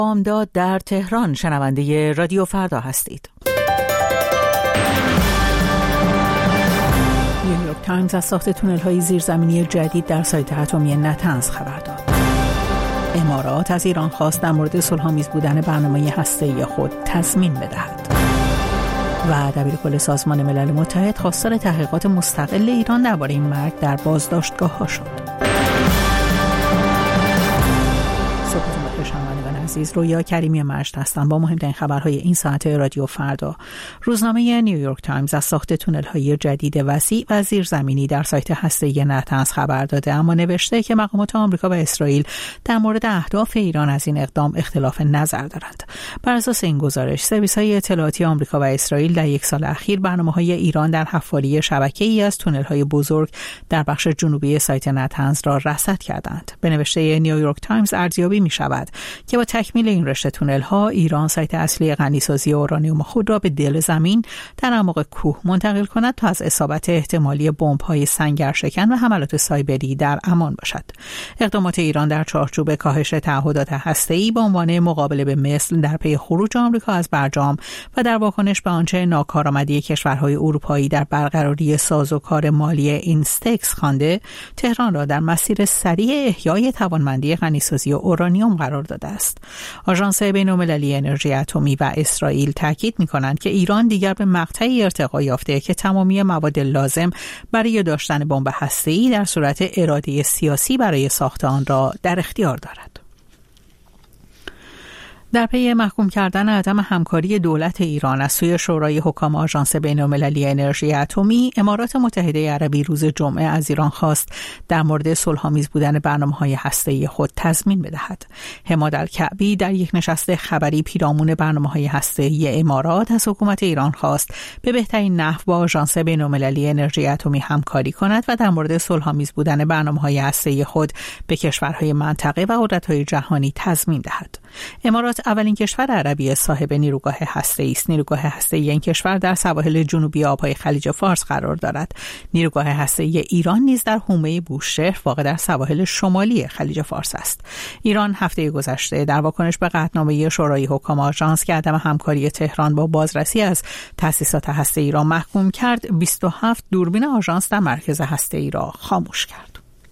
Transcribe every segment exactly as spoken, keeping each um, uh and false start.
بامداد در تهران شنونده رادیو فردا هستید. نیویورک تایمز از ساخت تونل‌های زیرزمینی جدید در سایت اتمی نتنز خبر داد. امارات از ایران خواست در مورد صلح‌آمیز بودن برنامه هسته‌ای خود تضمین بدهد. و دبیرکل سازمان ملل متحد خواستار تحقیقات مستقل ایران درباره این مرگ در بازداشتگاه‌ها شد. صبحتون بخیر شنوندگان عزیز، رویا کریمی مجد هستم با مهمترین خبرهای این ساعت رادیو فردا. روزنامه نیویورک تایمز از ساخت تونل‌های جدید وسیع و زیرزمینی در سایت هسته‌ای نتنز خبر داده، اما نوشته که مقامات آمریکا و اسرائیل در مورد اهداف ایران از این اقدام اختلاف نظر دارند. بر اساس این گزارش، سرویس‌های اطلاعاتی آمریکا و اسرائیل در یک سال اخیر برنامه‌های ایران در حفاری شبکه‌ای از تونل‌های بزرگ در بخش جنوبی سایت نتنز را رصد کردند. به نوشته نیویورک تایمز ارزیابی می‌شود که با تکمیل این رشته تونل‌ها ایران سایت اصلی غنیسازی اورانیوم خود را به دل زمین در اعماق کوه منتقل کند تا از اصابت احتمالی بمب‌های سنگرشکن و حملات سایبری در امان باشد. اقدامات ایران در چارچوب کاهش تعهدات هسته‌ای به عنوان مقابله به مثل در پی خروج آمریکا از برجام و در واکنش به آنچه ناکارآمدی کشورهای اروپایی در برقراری سازوکار مالی اینستکس خوانده، تهران را در مسیر سریع احیای توانمندی غنیسازی اورانیوم قرار داده است. آژانس بین‌المللی انرژی اتمی و اسرائیل تاکید می‌کنند که ایران دیگر به مقطعی ارتقا یافته که تمامی مواد لازم برای داشتن بمب هسته‌ای در صورت اراده سیاسی برای ساخت آن را در اختیار دارد. در پی محکوم کردن عدم همکاری دولت ایران از سوی شورای حکام آژانس بین‌المللی انرژی اتمی، امارات متحده عربی روز جمعه از ایران خواست در مورد صلح‌آمیز بودن برنامه‌های هسته‌ای خود تضمین بدهد. حماد الکعبی در یک نشست خبری پیرامون برنامه‌های هسته‌ای امارات از حکومت ایران خواست به بهترین نحو با آژانس بین‌المللی انرژی اتمی همکاری کند و در مورد صلح‌آمیز بودن برنامه‌های هسته‌ای خود به کشورهای منطقه و قدرت‌های جهانی تضمین دهد. امارات اولین کشور عربی صاحب نیروگاه هسته‌ای است. نیروگاه هسته‌ای این کشور در سواحل جنوبی آب‌های خلیج فارس قرار دارد. نیروگاه هسته‌ای ایران نیز در حومه بوشهر واقع در سواحل شمالی خلیج فارس است. ایران هفته گذشته در واکنش به قطعنامه شورای حکام آژانس که عدم همکاری تهران با بازرسی از تأسیسات هسته‌ای را محکوم کرد، بیست و هفت دوربین آژانس در مرکز هسته‌ای را خاموش کرد.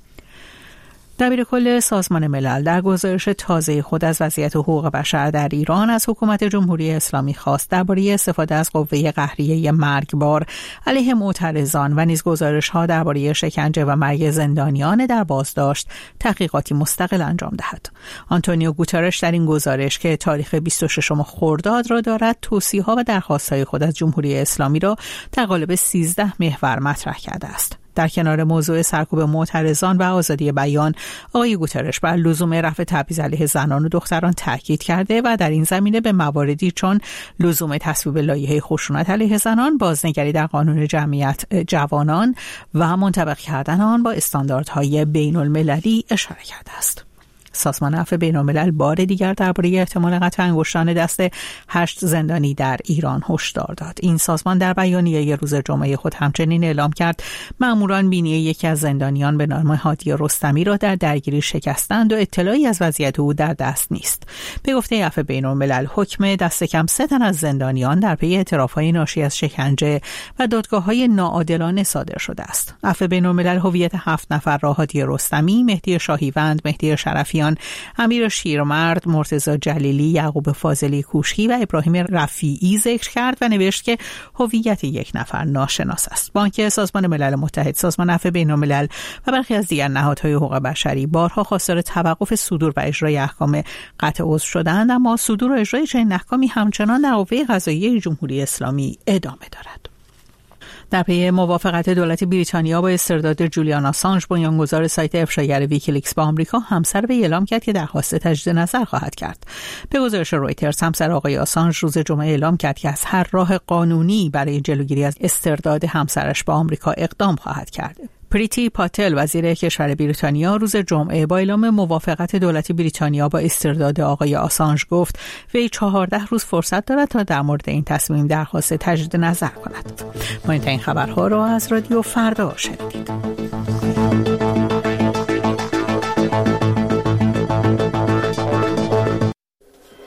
دبیرکل سازمان ملل در گزارش تازه خود از وضعیت حقوق بشر در ایران از حکومت جمهوری اسلامی خواست درباره استفاده از قوه قهریه مرگبار علیه معترضان و نیز گزارش‌ها درباره شکنجه و مرگ زندانیان در بازداشت تحقیقاتی مستقل انجام دهد. آنتونیو گوترش در این گزارش که تاریخ بیست و ششم خرداد را دارد، توصیه‌ها و درخواست‌های خود از جمهوری اسلامی را در قالب سیزده محور مطرح کرده است. در کنار موضوع سرکوب معترضان و آزادی بیان، آقای گوترش بر لزوم رفع تبعیض علیه زنان و دختران تاکید کرده و در این زمینه به مواردی چون لزوم تصویب لایحه خشونت علیه زنان، بازنگری در قانون جمعیت جوانان و منطبق کردن آن با استانداردهای بین‌المللی اشاره کرده است. سازمان عفو بین‌الملل بار دیگر درباره احتمال قطع انگشتان دست هشت زندانی در ایران هشدار داد. این سازمان در بیانیه روز جمعه خود همچنین اعلام کرد مأموران بینی یکی از زندانیان به نام هادی رستمی را در درگیری شکستند و اطلاعی از وضعیت او در دست نیست. به گفته عفو بین‌الملل، حکم دست کم سه تن از زندانیان در پی اعتراف‌های ناشی از شکنجه و دادگاه‌های ناعادلانه صادر شده است. عفو بین‌الملل هویت هفت نفر را هادی رستمی، مهدی شاهیوند، مهدی شرفیان، امیر شیرمرد، مرتضی جلیلی، یعقوب فاضلی کوشکی و ابراهیم رفیعی ذکر کرد و نوشت که هویت یک نفر ناشناس است. بانک سازمان ملل متحد، سازمان عفو بین‌الملل و برخی از دیگر نهادهای حقوق بشری بارها خواستار توقف صدور و اجرای احکام قطع عضو شدند، اما صدور و اجرای چنین احکامی همچنان در قوه قضاییه جمهوری اسلامی ادامه دارد. در پی موافقت دولت بریتانیا با استرداد جولیان آسانژ، بنیانگذار سایت افشاگر ویکیلیکس با آمریکا همسر وی اعلام کرد که درخواست تجدید نظر خواهد کرد. به گزارش رویترز، همسر آقای آسانژ روز جمعه اعلام کرد که از هر راه قانونی برای جلوگیری از استرداد همسرش با آمریکا اقدام خواهد کرد. پریتی پاتل، وزیر کشور بریتانیا، روز جمعه با اعلام موافقت دولت بریتانیا با استرداد آقای آسانژ گفت وی چهارده روز فرصت دارد تا در مورد این تصمیم درخواست تجدید نظر کند. ما این خبرها را از رادیو فردا شنیدید.